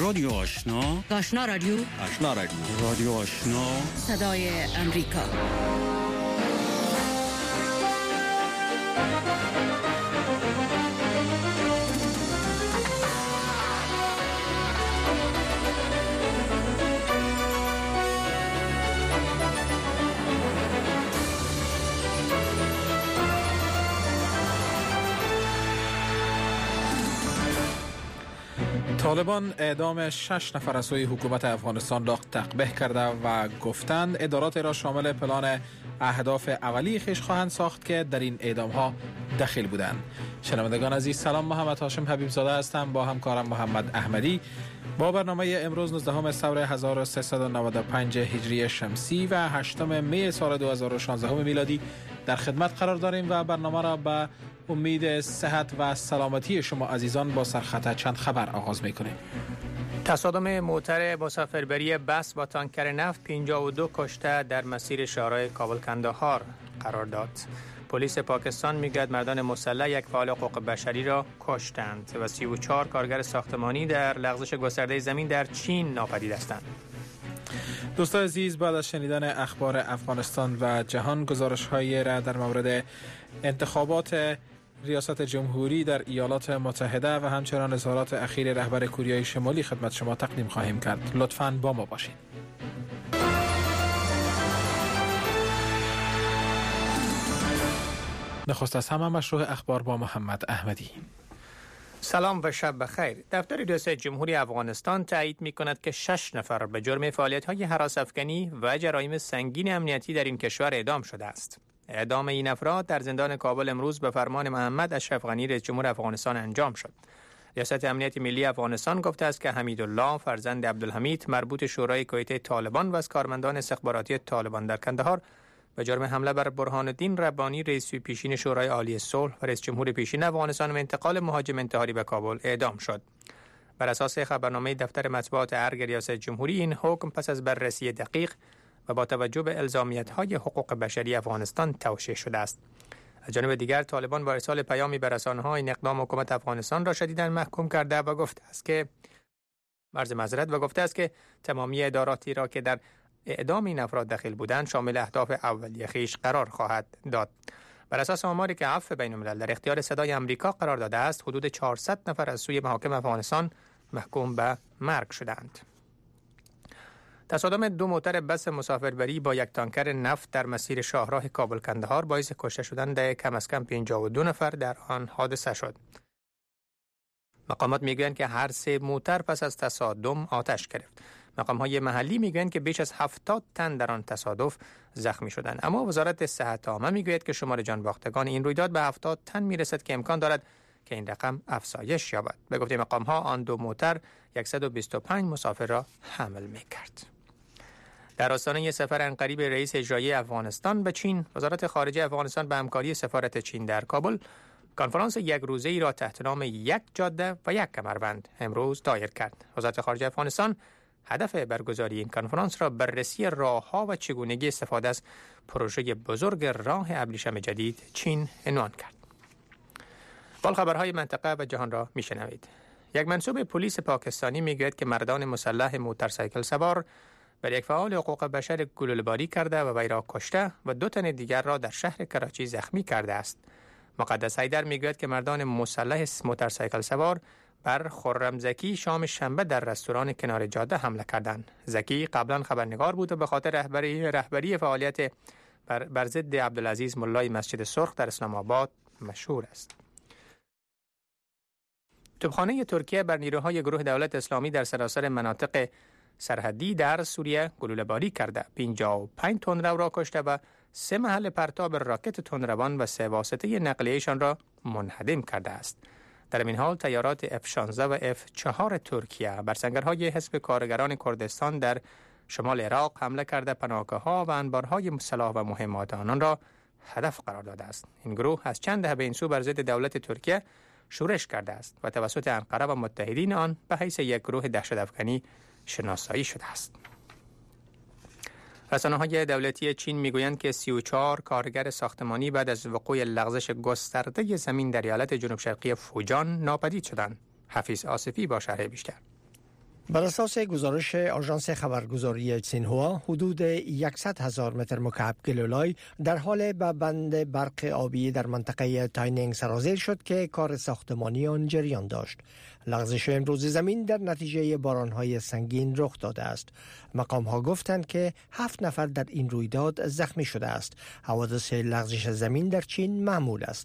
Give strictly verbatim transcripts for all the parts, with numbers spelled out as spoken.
رادیو آشنا، آشنا رادیو، آشنا رادیو، رادیو آشنا، صدای امریکا. طالبان اعدام شش نفر از سوی حکومت افغانستان را تقبیح کرده و گفتند ادارات را شامل پلان اهداف اولیه خیش خواهند ساخت که در این اعدام ها دخیل بودند. شنوندگان عزیز سلام، محمد هاشم حبیب زاده هستم با همکارم محمد احمدی با برنامه امروز نوزدهم ثور هزار و سیصد و نود و پنج هجری شمسی و هشتم می سال دو هزار و شانزده میلادی در خدمت قرار داریم و برنامه را به امید صحت و سلامتی شما عزیزان با سرخط چند خبر آغاز می‌کنیم. تصادم موتر مسافربری بس با تانکر نفت پنجاه و دو کشته در مسیر شهرهای کابل کندهار قرار داد. پلیس پاکستان میگوید مردان مسلح یک فعال حقوق بشری را کشتند و سی و چهار کارگر ساختمانی در لغزش گسترده زمین در چین ناپدید هستند. دوستان عزیز، بعد از شنیدن اخبار افغانستان و جهان، گزارش‌های را در مورد انتخابات ریاست جمهوری در ایالات متحده و همچنان اظهارات اخیر رهبر کره شمالی خدمت شما تقدیم خواهیم کرد. لطفاً با ما باشید. نخست از همه مشروع اخبار با محمد احمدی. سلام و شب بخیر. دفتر ریاست جمهوری افغانستان تایید می کند که شش نفر به جرم فعالیت‌های هراس افکنی و جرایم سنگین امنیتی در این کشور اعدام شده است. اعدام این افراد در زندان کابل امروز به فرمان محمد اشرف غنی رئیس جمهور افغانستان انجام شد. ریاست امنیت ملی افغانستان گفته است که حمیدالله فرزند عبدالحمید مربوط شورای کویته طالبان و از کارمندان استخباراتی طالبان در کندهار به جرم حمله بر برهان الدین ربانی رئیس پیشین شورای عالی صلح و رئیس جمهور پیشین افغانستان و انتقال مهاجم انتحاری به کابل اعدام شد. بر اساس خبرنامه دفتر مطبوعات ارگ ریاست جمهوری، این حکم پس از بررسی دقیق و با توجه به الزامیت‌های حقوق بشری افغانستان توشیح شده است. از جانب دیگر طالبان با ارسال پیامی به رسانه‌ها این اقدام حکومت افغانستان را شدیداً محکوم کرده و گفته است که مرز معذرت و گفته است که تمامی اداراتی را که در اعدام این افراد دخیل بودند شامل اهداف اولیه خویش قرار خواهد داد. بر اساس آماری که عفو بین‌الملل در اختیار صدای آمریکا قرار داده است، حدود چهارصد نفر از سوی محاکم افغانستان محکوم به مرگ شدند. تصادم دو موتر بس مسافربری با یک تانکر نفت در مسیر شاهراه کابل کندهار باعث کشته شدن کم از کم پنجاه و دو نفر در آن حادثه شد. مقامات میگویند که هر سه موتر پس از تصادم آتش گرفت. مقام‌های محلی میگویند که بیش از هفتاد تن در آن تصادف زخمی شدند، اما وزارت صحت عامه میگوید که شمار جان باختگان این رویداد به هفتاد تن میرسد که امکان دارد که این رقم افزایش یابد. به گفته مقام‌ها آن دو موتر صد و بیست و پنج مسافر را حمل می‌کرد. در آستانه سفر عنقریب رئیس اجرایی افغانستان به چین، وزارت خارجه افغانستان به همکاری سفارت چین در کابل کنفرانس یک روزه‌ای را تحت نام یک جاده و یک کمربند امروز دایر کرد. وزارت خارجه افغانستان هدف برگزاری این کنفرانس را بررسی راه‌ها و چگونگی استفاده از پروژه بزرگ راه ابریشم جدید چین عنوان کرد. حال خبرهای منطقه و جهان را میشنوید. یک منصوب پلیس پاکستانی میگوید که مردان مسلح موتورسیکل سوار بر یک فعال حقوق بشر گلوله‌باری کرده و وی را کشته و دو تن دیگر را در شهر کراچی زخمی کرده است. مقدس حیدر میگوید که مردان مسلح موتورسیکل سوار بر خرم زکی شام شنبه در رستوران کنار جاده حمله کردند. زکی قبلا خبرنگار بود و به خاطر رهبری رهبری فعالیت بر, بر ضد عبدالعزیز ملای مسجد سرخ در اسلام آباد مشهور است. توپخانه ترکیه بر نیروهای گروه دولت اسلامی در سراسر مناطق سرحدی در سوریه گلوله‌باری کرده، پنجاه و پنج تندرو را کشته و سه محل پرتاب راکت تندروان و سه واسطه نقلیه‌شان را منهدم کرده است. در این حال تیارات اف شانزده و اف چهار ترکیه بر سنگرهای حزب کارگران کردستان در شمال عراق حمله کرده پناهگاه‌ها و انبارهای سلاح و مهمات آنان را هدف قرار داده است. این گروه از چند دهه به این سو بر ضد دولت ترکیه شورش کرده است و توسط انقره و متحدین آن به حیث یک گروه دهشت‌افکنی شناسایی شده است. رسانه‌های دولتی چین میگویند که سی و چهار کارگر ساختمانی بعد از وقوع لغزش گسترده زمین در ایالت جنوب شرقی فوجان ناپدید شدند. حفیظ آصفی با شرح بیشتر. بر اساس گزارش آژانس خبرگزاری سینهوا، حدود صد هزار متر مکعب گلولای در حال به بند برق آبی در منطقه تاینینگ سرازیر شد که کار ساختمانی آن جریان داشت. لغزش امروز زمین در نتیجه بارانهای سنگین رخ داده است. مقام ها گفتند که هفت نفر در این رویداد زخمی شده است. حوادث لغزش زمین در چین معمول است.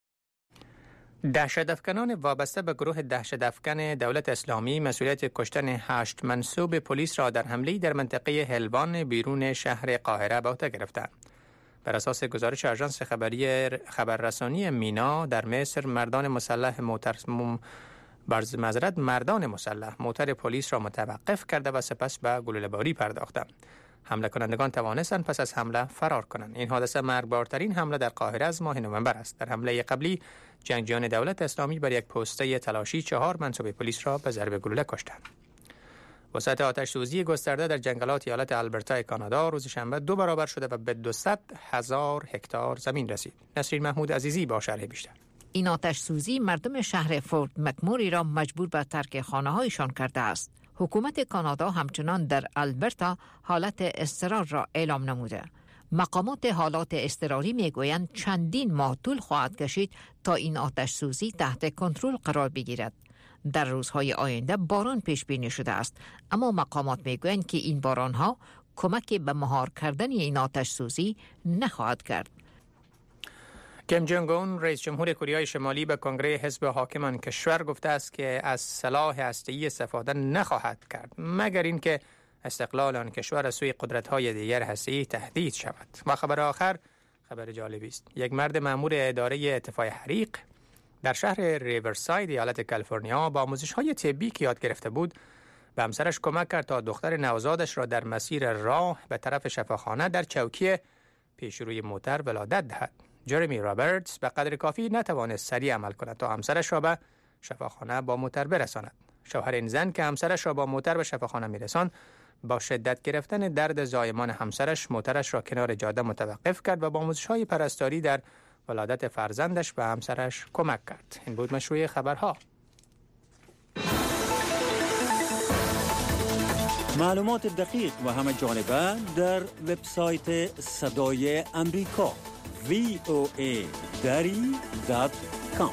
دهشت‌افکنان وابسته به گروه دهشت‌افکن دولت اسلامی مسئولیت کشتن هشت منصوب پلیس را در حمله در منطقه هلوان بیرون شهر قاهره به عهده گرفتند. بر اساس گزارش آژانس خبری خبررسانی مینا در مصر، مردان مسلح موتر برز مزرد مردان مسلح موتر پلیس را متوقف کرده و سپس به گلوله‌باری پرداختند. حمله کنندگان توانستند پس از حمله فرار کنند. این حادثه مرگبارترین حمله در قاهره از ماه نوامبر است. در حمله قبلی جنگجویان دولت اسلامی بر یک پسته تلاشی چهار منصوب پلیس را به ضرب گلوله کشتند. وسعت آتش سوزی گسترده در جنگلات ایالت آلبرتا کانادا روز شنبه دو برابر شده و به دویست هزار هکتار زمین رسید. نسرین محمود عزیزی با شرح بیشتر. این آتش سوزی مردم شهر فورت مکموری را مجبور به ترک خانه‌هایشان کرده است. حکومت کانادا همچنان در آلبرتا حالت اضطرار را اعلام نموده. مقامات حالات اضطراری میگویند چندین ماه طول خواهد کشید تا این آتش سوزی تحت کنترل قرار بگیرد. در روزهای آینده باران پیش بینی شده است، اما مقامات میگویند که این بارانها کمک به مهار کردن این آتش سوزی نخواهد کرد. کیم جونگ اون رئیس جمهور کره شمالی به کنگره حزب حاکم آن کشور گفته است که از سلاح هسته‌ای استفاده نخواهد کرد مگر اینکه استقلال آن کشور از سوی قدرت‌های دیگر هسته‌ای تهدید شود. و خبر آخر خبر جالبی است. یک مرد مأمور اداره اطفای حریق در شهر ریورساید ایالت کالیفرنیا با آموزش‌های طبی که یاد گرفته بود به همسرش کمک کرد تا دختر نوزادش را در مسیر راه به طرف شفاخانه در چوکی پیشروی موتر ولادت دهد. جرمی رابرتس به قدر کافی نتوانست سریع عمل کند تا همسرش را به شفاخانه با موتر برساند. شوهر این زن که همسرش را با موتر به شفاخانه میرساند با شدت گرفتن درد زایمان همسرش موترش را کنار جاده متوقف کرد و با آموزش‌های پرستاری در ولادت فرزندش به همسرش کمک کرد. این بود مشروع خبرها. معلومات دقیق و همه جانبه در وبسایت صدای امریکا وی او ای دری دات کام.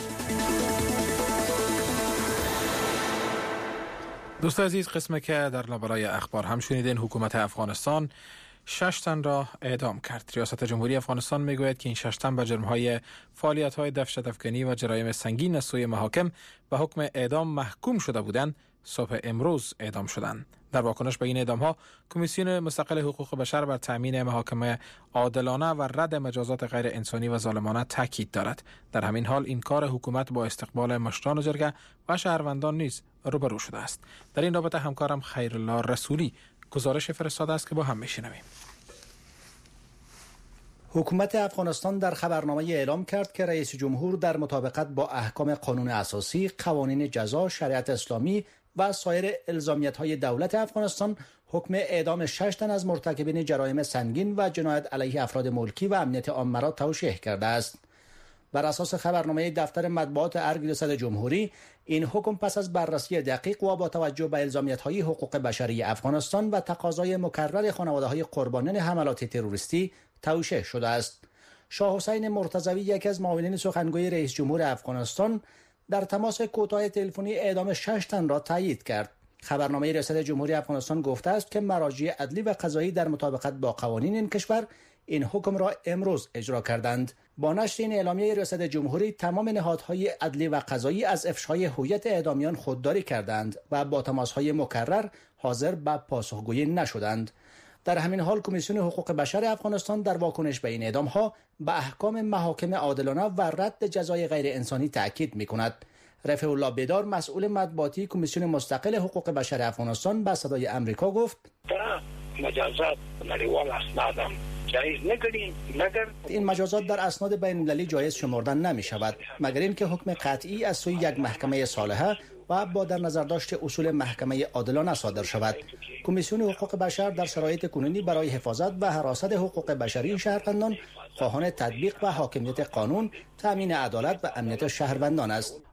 دوست عزیز، قسمه که در لابلای اخبار هم شنیدین، حکومت افغانستان شش تن را اعدام کرد. ریاست جمهوری افغانستان میگوید که این شش تن به جرم‌های فعالیت‌های دهشت‌افکنی و جرایم سنگین از سوی محاکم به حکم اعدام محکوم شده بودند. صبح امروز اعدام شدند. در واکنش به این اعدام‌ها، کمیسیون مستقل حقوق بشر بر تأمین محاکمه عادلانه و رد مجازات غیر انسانی و ظالمانه تاکید دارد. در همین حال این کار حکومت با استقبال مشران جرگه و شهروندان نیز روبرو شده است. در این رابطه همکارم خیرالله رسولی گزارش فرستاده است که با هم میشنویم. حکومت افغانستان در خبرنامه اعلام کرد که رئیس جمهور در مطابقت با احکام قانون اساسی، قوانین جزا، شریعت اسلامی و سایر الزامیت‌های دولت افغانستان حکم اعدام شش تن از مرتکبین جرایم سنگین و جنایت علیه افراد ملکی و امنیت عامه را توشیح کرده است. بر اساس خبرنامه دفتر مطبوعات ارگ ریاست جمهوری، این حکم پس از بررسی دقیق و با توجه به الزامیت‌های حقوق بشری افغانستان و تقاضای مکرر خانواده‌های قربانیان حملات تروریستی توشیح شده است. شاه حسین مرتضوی، یکی از معاونین سخنگوی رئیس جمهور افغانستان، در تماس کوتاه تلفنی اعدام شش تن را تایید کرد. خبرنامه ریاست جمهوری افغانستان گفته است که مراجع عدلی و قضایی در مطابقت با قوانین این کشور این حکم را امروز اجرا کردند. با نشر این اعلامیه ریاست جمهوری، تمام نهادهای عدلی و قضایی از افشای هویت اعدامیان خودداری کردند و با تماس‌های مکرر حاضر به پاسخگویی نشدند. در همین حال کمیسیون حقوق بشر افغانستان در واکنش به این اعدام‌ها به احکام محاکم عادلانه و رد جزای غیر انسانی تاکید می‌کند. رفیع الله بیدار، مسئول مطبوعاتی کمیسیون مستقل حقوق بشر افغانستان، به صدای امریکا گفت: مجازات نړیوال اسناد جایز نگریم مگر این مجازات در اسناد بین المللی جایز شمردن نمی شود مگر اینکه حکم قطعی از سوی یک محکمه صالحه و با در نظر داشت اصول محکمه عادلانه صادر شود. کمیسیون حقوق بشر در شرایط کنونی برای حفاظت و حراست حقوق بشری شهروندان خواهان تطبیق و حاکمیت قانون، تامین عدالت و امنیت شهروندان است.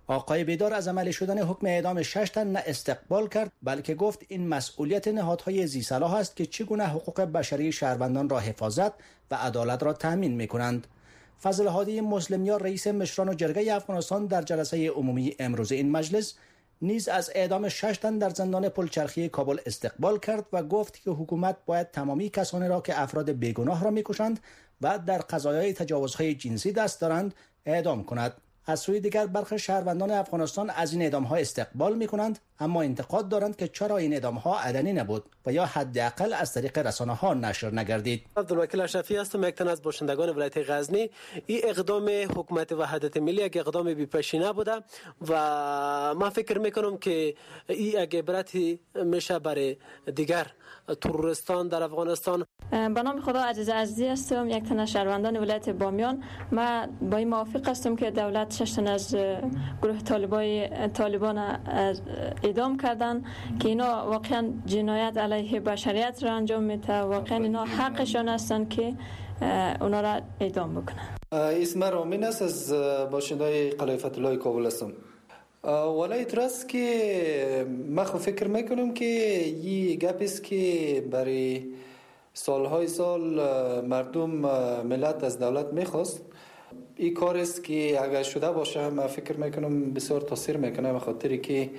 آقای بیدار از عملی شدن حکم اعدام شش تن نه استقبال کرد، بلکه گفت این مسئولیت نهادهای ذی‌صلاح است که چگونه حقوق بشری شهروندان را حفاظت و عدالت را تأمین می‌کنند. فضل هادی مسلمیان رئیس مشران و جرگه افغانستان در جلسه عمومی امروز این مجلس نیز از اعدام شش تن در زندان پلچرخی کابل استقبال کرد و گفت که حکومت باید تمامی کسانی را که افراد بیگناه را می‌کشند و در قضایای تجاوزهای جنسی دست دارند اعدام کند. از سوی دیگر برخی شهروندان افغانستان از این اعدام‌ها استقبال می‌کنند، اما انتقاد دارند که چرا این اعدام‌ها علنی نبود و یا حداقل از طریق رسانه‌ها نشر نگردید. عبدالوکیل اشرفی هستم، یک تن از باشندگان ولایت غزنی. این اقدام حکومت وحدت ملی یک اقدام بی‌پشیمانه بوده و من فکر می‌کنم که این یک عبرتی میشه برای دیگر تروریستان در افغانستان. به نام خدا عزیز عزیزی هستم، یک تن از شهروندان ولایت بامیان. ما با این موافق هستم که دولت شش تن از گروه طالبای طالبان اعدام کردن که اینا واقعا جنایت علیه بشریت را انجام میده. واقعا اینا حقشان هستند که اونا را اعدام بکنن. اسم رامین است، از باشندای قلعه فتح الله کابل هستم. ولی تراست که من خود فکر میکنم که یه گپ است که برای سالهای سال مردم ملت از دولت میخواست. این کار است که اگر شده باشه من فکر میکنم بسیار تاثیر میکنه، به خاطری که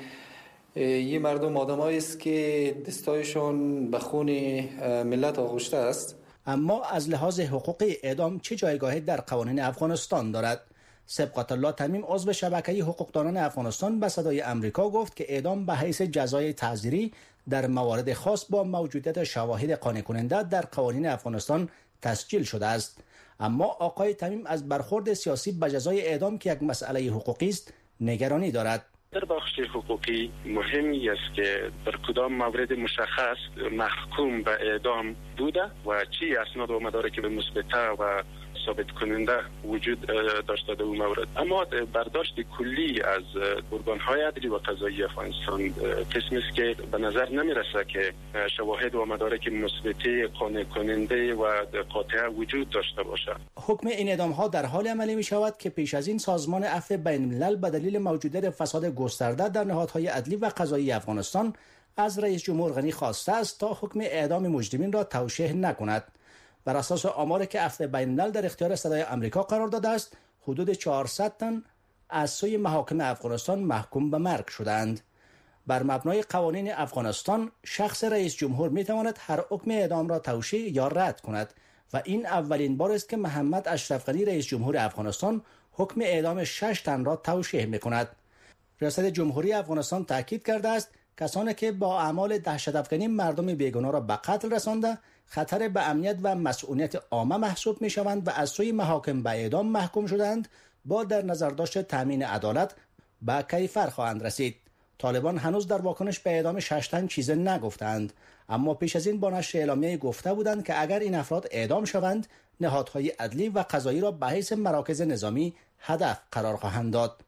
یه مردم آدمایی است که دستایشون به خون ملت آغشته است. اما از لحاظ حقوقی اعدام چه جایگاهی در قوانین افغانستان دارد؟ سبقت الله تمیم عضو شبکه حقوقدانان افغانستان به صدای آمریکا گفت که اعدام به حیث جزای تعزیری در موارد خاص با موجودیت شواهد قانع کننده در قوانین افغانستان تسجیل شده است. اما آقای تمیم از برخورد سیاسی به جزای اعدام که یک مسئله حقوقی است نگرانی دارد. در بخش حقوقی مهمی است که در کدام مورد مشخص محکوم به اعدام بوده و چی اسناد و مدارک به مثبته و ثابت کننده وجود داشته در اون مورد. اما برداشت کلی از ارگان‌های عدلی و قضایی افغانستان قسمی است که به نظر نمیرسه که شواهد و مدارک مثبته قانع کننده و قاطع وجود داشته باشه. حکم این اعدام‌ها در حال عملی می شود که پیش از این سازمان عفو بین الملل به دلیل موجودیت فساد گسترده در نهادهای عدلی و قضایی افغانستان از رئیس جمهور غنی خواسته است تا حکم اعدام مجرمین را توشیح نکند. بر اساس آماری که عفو بین الملل در اختیار صدای آمریکا قرار داده است، حدود چهارصد تن از سوی محاکم افغانستان محکوم به مرگ شدند. بر مبنای قوانین افغانستان شخص رئیس جمهور می تواند هر حکم اعدام را توشیح یا رد کند و این اولین بار است که محمد اشرف غنی رئیس جمهور افغانستان حکم اعدام شش تن را توشیح می کند. ریاست جمهوری افغانستان تاکید کرده است کسانی که با اعمال دهشت‌افکنی مردم بیگناه را به قتل رسانده خطر به امنیت و مسئولیت عامه محسوب می شوند و از سوی محاکم به اعدام محکوم شدند با در نظر داشت تامین عدالت به کیفر خواهند رسید. طالبان هنوز در واکنش به اعدام شش تن چیزی نگفتند، اما پیش از این با نشر اعلامیه گفته بودند که اگر این افراد اعدام شوند نهادهای عدلی و قضایی را به حیث مراکز نظامی هدف قرار خواهند داد.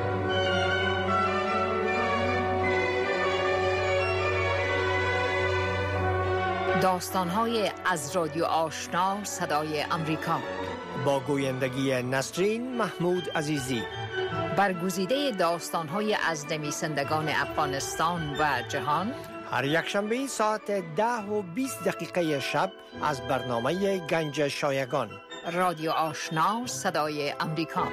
داستان‌های از رادیو آشنا صدای امریکا با گویندگی نسرین محمود عزیزی. برگزیده داستان‌های از نویسندگان افغانستان و جهان هر یک شنبه ساعت ده و بیست دقیقه شب از برنامه گنج شایگان. رادیو آشنا صدای امریکا.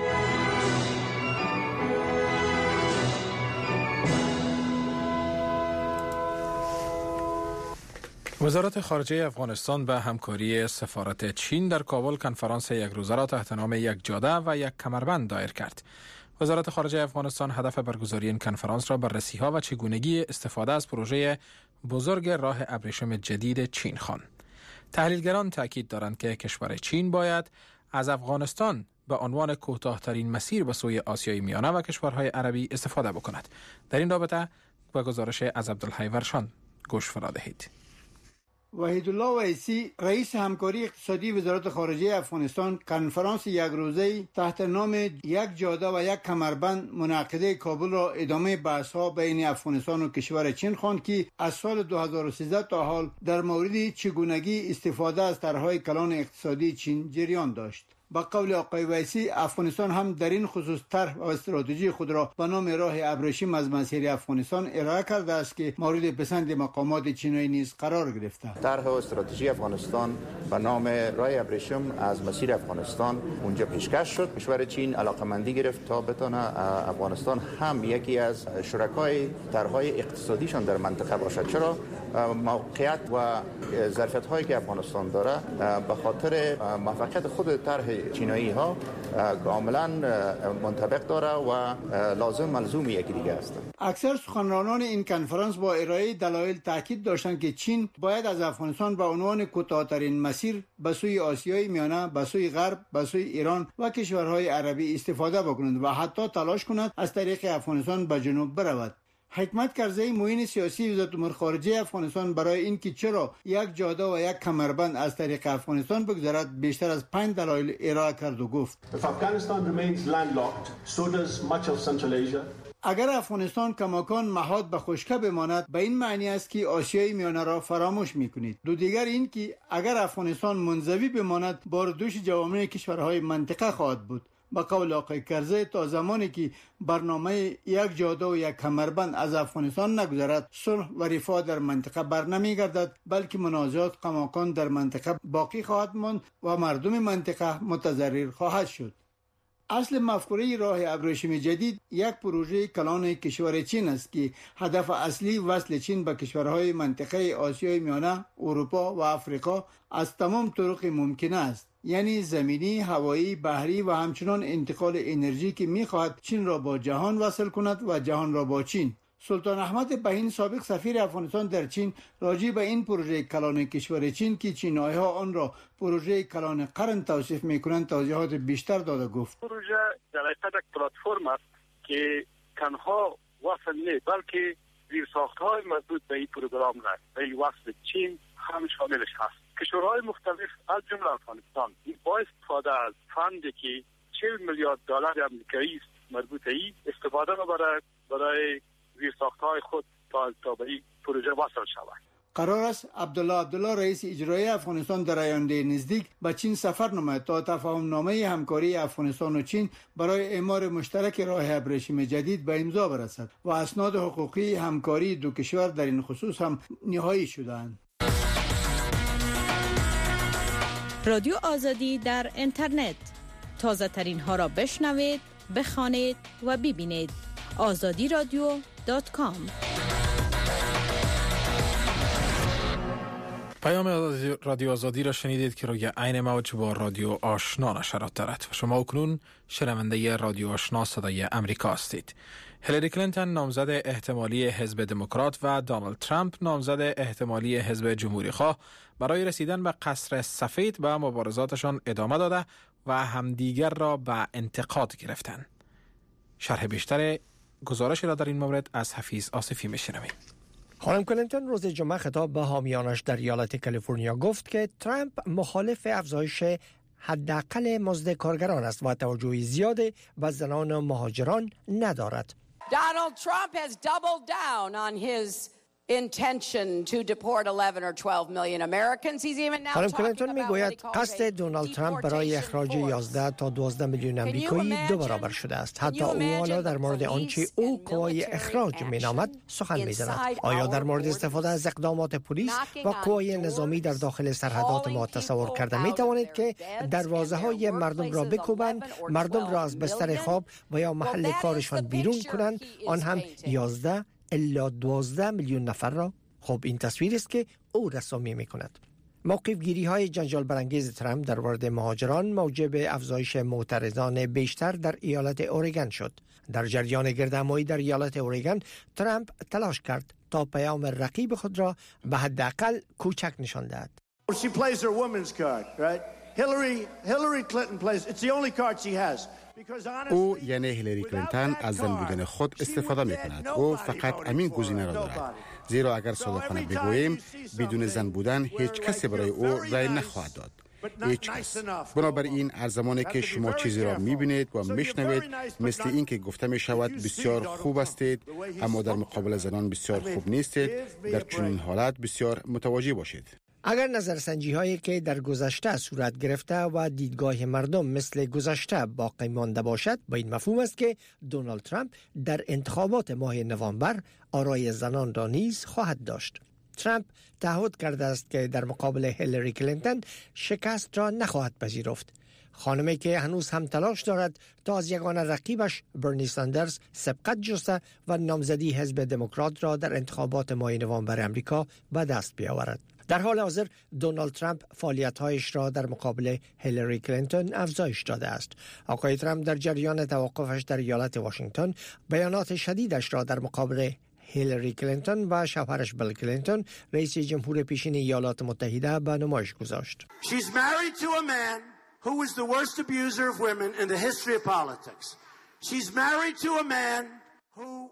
وزارت خارجه افغانستان به همکاری سفارت چین در کابل کنفرانس یک روزه را تحت نام یک جاده و یک کمربند دایر کرد. وزارت خارجه افغانستان هدف برگزاری این کنفرانس را بررسی‌ها و چگونگی استفاده از پروژه بزرگ راه ابریشم جدید چین خواند. تحلیلگران تاکید دارند که کشور چین باید از افغانستان به عنوان کوتاه‌ترین مسیر به سوی آسیای میانه و کشورهای عربی استفاده بکند. در این رابطه با گزارش از عبدالحی ورشان گوش فرا دهید. وحید الله ویسی رئیس همکاری اقتصادی وزارت خارجه افغانستان کنفرانس یک روزه تحت نام یک جاده و یک کمربند منعقده کابل را ادامه بحث‌ها بین افغانستان و کشور چین خواند که از سال دو هزار و سیزده تا حال در مورد چگونگی استفاده از طرح‌های کلان اقتصادی چین جریان داشت. با قول آقای ویسی افغانستان هم در این خصوص طرح و استراتژی خود را به نام راه ابریشم از مسیر افغانستان ارائه کرده است که مورد پسند مقامات چینی نیز قرار گرفته. طرح و استراتژی افغانستان به نام راه ابریشم از مسیر افغانستان اونجا پیشکش شد. کشور چین علاقمندی گرفت تا بتونه افغانستان هم یکی از شرکای طرح‌های اقتصادیشان در منطقه باشد. چرا؟ موقعیت و ظرفیت هایی که افغانستان داره به خاطر موفقیت خود طرح چینایی ها کاملا منطبق داره و لازم ملزوم یکی دیگه هستند. اکثر سخنرانان این کنفرانس با ارائه دلایل تاکید داشتند که چین باید از افغانستان به عنوان کوتاه‌ترین مسیر به سوی آسیای میانه، به سوی غرب، به سوی ایران و کشورهای عربی استفاده بکند و حتی تلاش کند از طریق افغانستان به جنوب برود. حکمت کرزی معین سیاسی وزارت امور خارجه افغانستان برای اینکه چرا یک جاده و یک کمربند از طریق افغانستان بگذرد بیشتر از پنج دلایل ارائه کرد و گفت اگر افغانستان کماکان محاد به خشکه بماند به این معنی است که آسیای میانه را فراموش میکنید. دو دیگر این که اگر افغانستان منزوی بماند بار دوش جوامع کشورهای منطقه خواهد بود. با قول آقای کرزی تا زمانی که برنامه یک جاده و یک کمربند از افغانستان نگذرد صلح و رفاه در منطقه بر نمیگردد، بلکه منازعات کماکان در منطقه باقی خواهد ماند و مردم منطقه متضرر خواهد شد. اصل مفکوره راه ابریشم جدید یک پروژه کلان کشور چین است که هدف اصلی وصل چین به کشورهای منطقه آسیای میانه، اروپا و افریقا از تمام طرق ممکن است، یعنی زمینی، هوایی، بحری و همچنان انتقال انرژی که می‌خواهد چین را با جهان وصل کند و جهان را با چین. سلطان احمد بهین سابق سفیر افغانستان در چین راجع به این پروژه کلان کشور چین که چینایی‌ها آن را پروژه کلان قرن توصیف می‌کنند توضیحات بیشتر داده گفت. پروژه در حقیقت یک پلتفرم است که تنها وصل نه بلکه زیرساخت‌های مربوط به این پروگرام را به وصل چین هم شاملش هست. کشورهای مختلف از جمله افغانستان با استفاده از فندی که چهل میلیارد دلار آمریکایی مربوط ای استفاده را برای برای زیرساخت‌های خود تا تا به این پروژه وصل شود. قرار است عبدالله عبدالله رئیس اجرایی افغانستان در آینده نزدیک به چین سفر نماید تا تفاهم نامه همکاری افغانستان و چین برای اعمار مشترک راه ابریشم جدید به امضا برسد و اسناد حقوقی همکاری دو کشور در این خصوص هم نهایی شدند. رادیو آزادی در اینترنت، تازه ترین ها را بشنوید، بخوانید و ببینید. آزادی رادیو دات کام. پیام رادیو آزادی را شنیدید که روی عین موج با رادیو آشنا نشرات دارد و شما اکنون شنونده رادیو آشنا صدای امریکا هستید. هیلاری کلینتون نامزد احتمالی حزب دموکرات و دونالد ترامپ نامزد احتمالی حزب جمهوری خواه برای رسیدن به قصر سفید به مبارزاتشان ادامه داده و همدیگر را به انتقاد گرفتند. شرح بیشتر گزارشی را در این مورد از حفیظ آصفی میشنویم. خانم کلینتون روز جمعه خطاب به حامیانش در ایالت کالیفرنیا گفت که ترامپ مخالف افزایش حداقل مزد کارگران است و توجه زیاد به زنان و مهاجران ندارد. Donald Trump has doubled down on his intention to deport eleven or twelve million Americans. He's even now خانم talking کلینتون about میگوید قصد دونالد ترامپ برای اخراج یازده تا دوازده میلیون امریکایی دو برابر شده است. حتی او حالا در مورد آنچه او قوای اخراج مینامد سخن میزند. آیا در مورد استفاده از اقدامات پلیس و قوای نظامی در داخل سرحدات ما تصور کرده می توانید که دروازه های مردم را بکوبند، مردم را از بستر خواب و یا محل کارشان بیرون کنند، آن هم یازده الا دوازده میلیون نفر را؟ خب این تصویر است که او رسامی می کند. موقف گیری های جنجال برانگیز ترامپ در مورد مهاجران موجب افزایش معترضان بیشتر در ایالت اورگان شد. در جریان گردهمایی در ایالت اورگان ترامپ تلاش کرد تا پیام رقیب خود را به حداقل کوچک نشان دهد. She plays her woman's card, right? Hillary Hillary Clinton plays. It's the only card she has. او یعنی هیلاری کلینتون از زن بودن خود استفاده می کند. او فقط امین گزینه را دارد. زیرا اگر صادقانه بگوییم بدون زن بودن هیچ کسی برای او رای نخواهد داد. هیچ کس. بنابراین هر زمانی که شما چیزی را می بینید و می شنوید مثل این که گفته می شود بسیار خوب هستید اما در مقابل زنان بسیار خوب نیستید، در چنین حالت بسیار متوجه باشید. اگر نظرسنجی هایی که در گذشته صورت گرفته و دیدگاه مردم مثل گذشته باقی مانده باشد، با این مفهوم است که دونالد ترامپ در انتخابات ماه نوامبر آرای زنان را نیز خواهد داشت. ترامپ تعهد کرده است که در مقابل هیلاری کلینتون شکست را نخواهد پذیرفت. خانمی که هنوز هم تلاش دارد تا از یگانه رقیبش برنی ساندرز سبقت جسته و نامزدی حزب دموکرات را در انتخابات ماه نوامبر امریکا به دست بیاورد. در حال حاضر دونالد ترامپ فعالیت‌هایش را در مقابل هیلاری کلینتون افزایش داده است. آقای ترامپ در جریان توقفش در ایالت واشنگتن بیانات شدیدش را در مقابل هیلاری کلینتون و شوهرش بیل کلینتون رئیس جمهور پیشین ایالات متحده به نمایش گذاشت. She's married to a man who was the worst abuser of women in the history of politics. She's married to a man who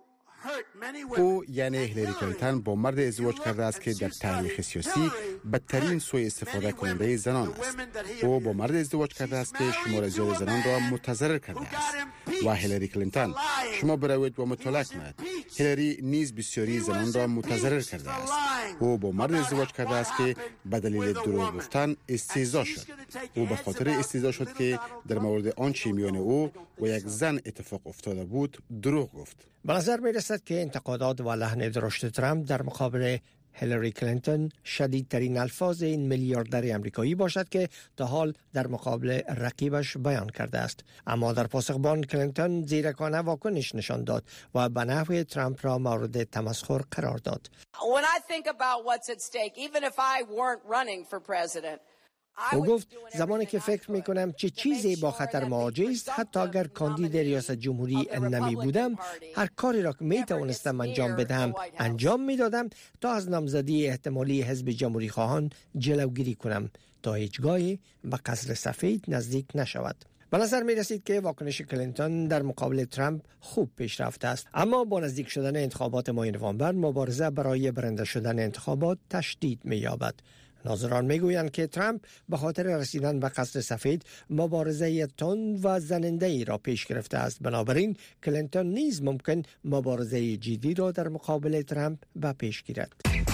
او یعنی هیلاری کلینتون با مرد ازدواج کرده است که در تاریخ سیاسی بدترین سوء استفاده کننده زنان است. او با مرد ازدواج کرده است که شمار زیاد زنان را متضرر کرده است. و هیلاری کلینتون، شما بروید و مطالعه کنید. هیلاری نیز بسیاری زنان را متضرر کرده است. او با مرد ازدواج کرده است که به دلیل دروغ گفتن استهزا شد. او به خاطر استهزا شد که در مورد آنچه میان او و یک زن اتفاق افتاده بود دروغ گفت. به نظر می رسد که انتقادات و لحن درشت ترامپ در مقابل هیلاری کلینتون شدیدترین الفاظ این میلیاردر امریکایی باشد که تا حال در مقابل رقیبش بیان کرده است. اما در پاسخ به آن کلینتون زیرکانه واکنش نشان داد و به نحو ترامپ را مورد تمسخر قرار داد. When I think about what's at stake, even if I weren't running for president, او گفت زمانی که فکر می کنم چه چیزی با خطر مواجه است، حتی اگر کاندید ریاست جمهوری نمی بودم، هر کاری را که می توانستم انجام بدهم انجام می دادم تا از نامزدی احتمالی حزب جمهوری خواهان جلوگیری کنم تا هیچگاهی به قصر سفید نزدیک نشود. به نظر می رسید که واکنش کلینتون در مقابل ترامپ خوب پیش رفته است، اما با نزدیک شدن انتخابات ماه نوامبر مبارزه برای برنده شدن انتخابات تشدید می یابد. ناظران میگویند که ترامپ به خاطر رسیدن به قصر سفید مبارزه تند و زننده‌ای را پیش گرفته است. بنابراین کلینتون نیز ممکن مبارزه جدی را در مقابل ترامپ به پیش گیرد.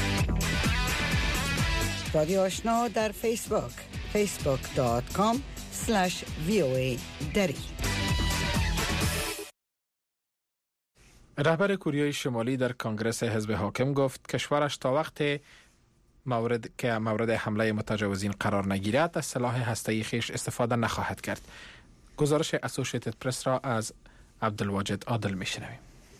رادیو آشنا در فیسبوک فیسبوک دات کام اسلش وی او ای دری. رهبر کره شمالی در کنگره حزب حاکم گفت کشورش تا وقت مورد که مورد حمله متجاوزین قرار نگیرد از سلاح هسته‌ای خویش استفاده نخواهد کرد. گزارش اسوسییتد پرس را از عبدالواجد عادل میشنویم.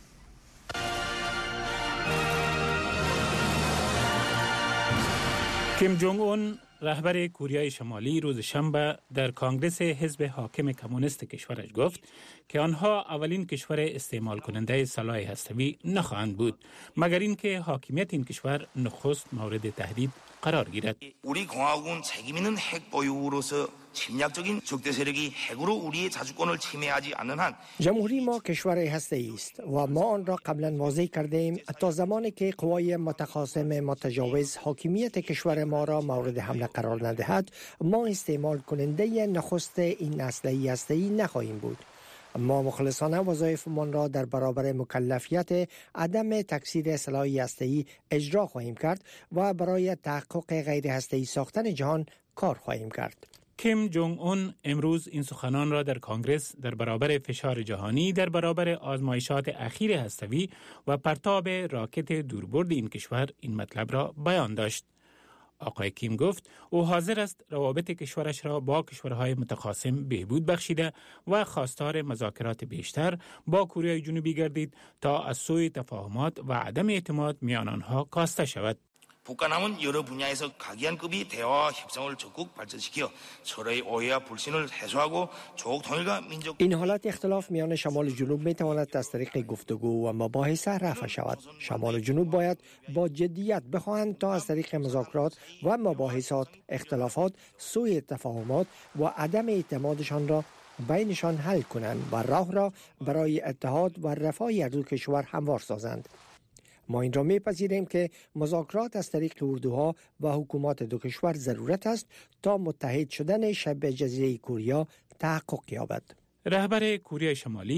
کیم جونگ اون رهبر کره شمالی روز شنبه در کنگره حزب حاکم کمونیست کشورش گفت که آنها اولین کشور استعمال کننده سلاح هسته‌ای نخواهند بود مگر اینکه حاکمیت این کشور نخست مورد تهدید قرار گیرد. 우리 공화국은 책임 있는 핵 보유국으로서 침략적인 적대 세력이 핵으로 우리의 자주권을 침해하지 않는 한 جمهوری ما کشور هسته‌ای است و ما آن را قبلا واضح کرده ایم تا زمانی که قوای متخاصم متجاوز حاکمیت کشور ما را مورد حمله قرار ندهد ما استعمال کننده نخست این اسلحه هسته‌ای نخواهیم بود. ما مخلصانه وظایفمان را در برابر مکلفیت عدم تکثیر سلاح هسته‌ای اجرا خواهیم کرد و برای تحقق غیر هسته‌ای ساختن جهان کار خواهیم کرد. کیم جونگ اون امروز این سخنان را در کنگره در برابر فشار جهانی در برابر آزمایشات اخیر هسته‌ای و پرتاب راکت دوربرد این کشور این مطلب را بیان داشت. آقای کیم گفت او حاضر است روابط کشورش را با کشورهای متخاصم بهبود بخشیده و خواستار مذاکرات بیشتر با کره جنوبی گردید تا از سوء تفاهمات و عدم اعتماد میان آنها کاسته شود. 북한함은 여러 분야에서 각이한급이 대화와 협상을 적극 발전시켜 서로의 오해와 불신을 해소하고 조국 통일과 민족 این حالت اختلاف میان شمال و جنوب می تواند از طریق گفتگو و مباحث رفع شود. شمال و جنوب باید با جدیت بخواهند تا از طریق مذاکرات و مباحثات اختلافات، سوء تفاهمات و عدم اعتمادشان را بینشان حل کنند و راه را برای اتحاد و رفاه هر دو کشور هموار سازند. ما این را میپذیریم که مذاکرات از طریق اردوها و حکومات دو کشور ضرورت است تا متحد شدن شبه جزیره کره تحقق یابد. رهبر کره شمالی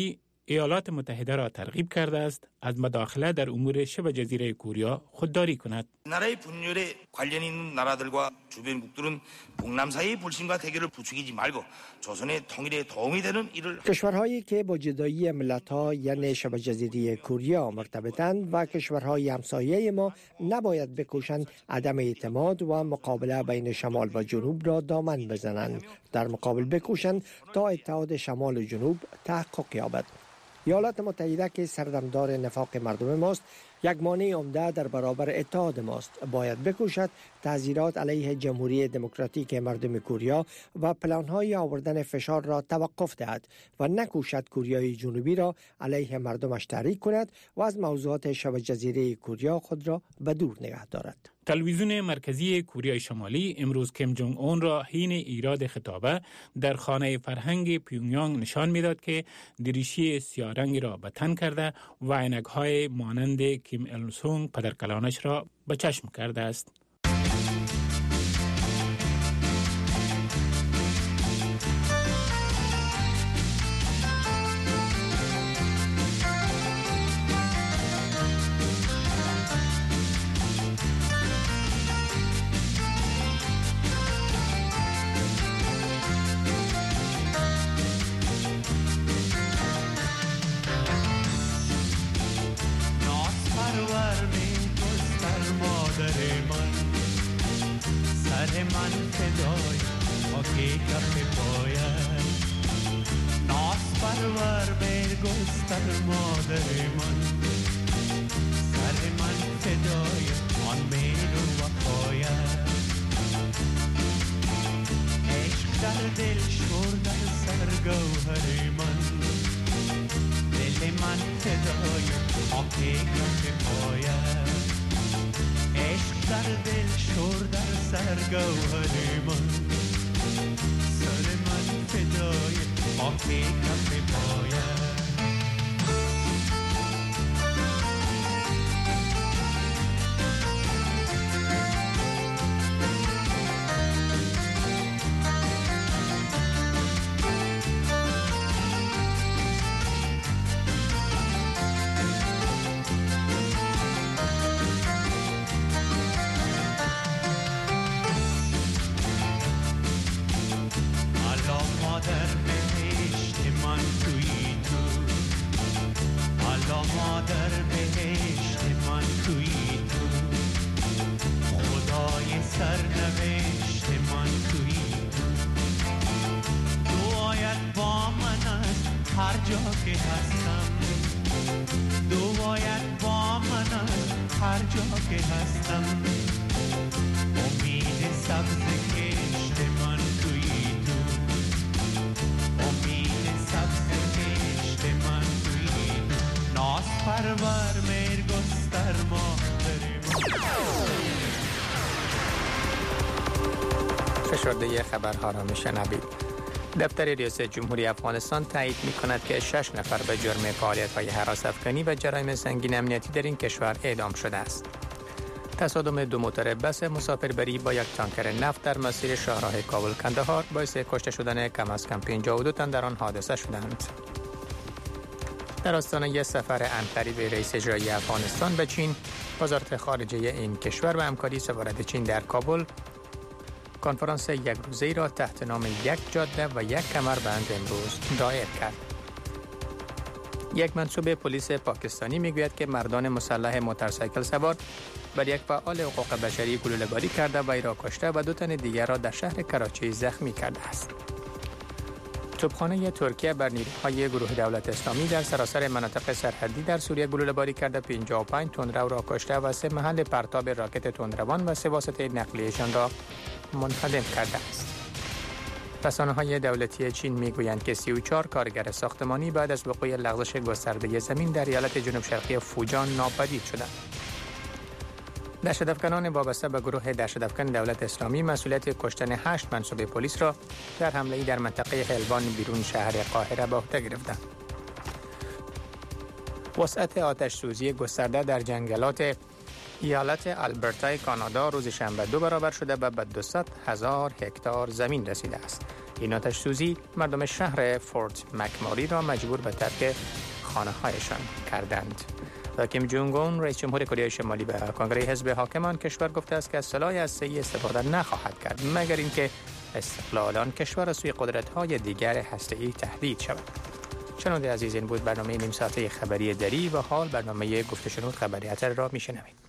ایالات متحده را ترغیب کرده است از مداخله در امور شبه جزیره کوریا خودداری کند. 나라의 분열에 관련 있는 나라들과 주변국들은 북남 사이의 불신과 대결을 부추기지 말고 조선의 통일에 도움이 되는 일을 کشورهایی که با جدایی ملت‌ها یعنی شبه جزیره کوریا مرتبطند و کشورهای همسایه ما نباید بکوشند عدم اعتماد و مقابله بین شمال و جنوب را دامن بزنند، در مقابل بکوشند تا اتحاد شمال و جنوب تحقق یابد. ایالات متحده که سردمدار نفاق مردم ماست، یک مانع عمده در برابر اتحاد ماست. باید بکوشد تعزیرات علیه جمهوری دموکراتیک مردم کوریا و پلان‌های آوردن فشار را توقف دهد و نکوشد کوریای جنوبی را علیه مردمش تحریک کند و از موضوعات شبه جزیره کوریا خود را به دور نگه دارد. تلویزیون مرکزی کره شمالی امروز کیم جونگ اون را حین ایراد خطابه در خانه فرهنگ پیونگیانگ نشان میداد که دریشی سیاه‌رنگی را به تن کرده و عینک‌های مانند کیم ایل سونگ پدرکلانش را به چشم کرده است. فشرده خبرها را میشنوید. دفتر ریاست جمهوری افغانستان تایید می کند که شش نفر به جرم فعالیت‌های هراس افکنی و جرایم سنگین امنیتی در این کشور اعدام شده است. تصادم دو موتور بس مسافربری با یک تانکر نفت در مسیر شاهراه کابل کندهار باعث کشته شدن کم از کم پنجاه و دو تن در آن حادثه شدند. در آستانه سفر عنقریب رئیس اجرایی افغانستان به چین، وزارت خارجه این کشور و همکاری سفارت چین در کابل کنفرانس یک روزه‌ای را تحت نام یک جاده و یک کمربند امروز دایر کرد. یک منصوب پلیس پاکستانی میگوید که مردان مسلح موتورسیکل سوار بر یک فعال حقوق بشری گلوله‌باری کرده و او را کشته و دو تن دیگر را در شهر کراچی زخمی کرده است. توپخانه ترکیه بر نیروهای گروه دولت اسلامی در سراسر مناطق سرحدی در سوریه گلوله‌باری کرده پنجاه و پنج تندرو را کشته و سه محل پرتاب راکت تندروان و سه واسطه نقلیه‌شان را منهدم کرده است. رسانه‌های دولتی چین میگویند که سی و چهار کارگر ساختمانی بعد از وقوع لغزش گسترده زمین در ایالت جنوب شرقی فوجان ناپدید شدند. دهشت‌افکنان وابسته به گروه دهشت‌افکن دولت اسلامی مسئولیت کشتن هشت منصوب پلیس را در حمله‌ای در منطقه حلوان بیرون شهر قاهره به عهده گرفتند. وسعت آتش سوزی گسترده در جنگلات ایالت آلبرتای کانادا روز شنبه دو برابر شده و به دویست هزار هکتار زمین رسیده است. این آتش سوزی مردم شهر فورت مکماری را مجبور به ترک خانه‌هایشان کردند. و کیم جونگ اون رئیس جمهور کره شمالی به کنگره حزب حاکمان کشور گفته است که از سلاح هسته‌ای استفاده نخواهد کرد مگر اینکه استقلال آن کشور سوی قدرت‌های دیگر هسته‌ای تهدید شود. شنونده عزیز، این بود برنامه نیم ساعته خبری دری و حال برنامه گفت و شنود خبری اتر را میشنوید.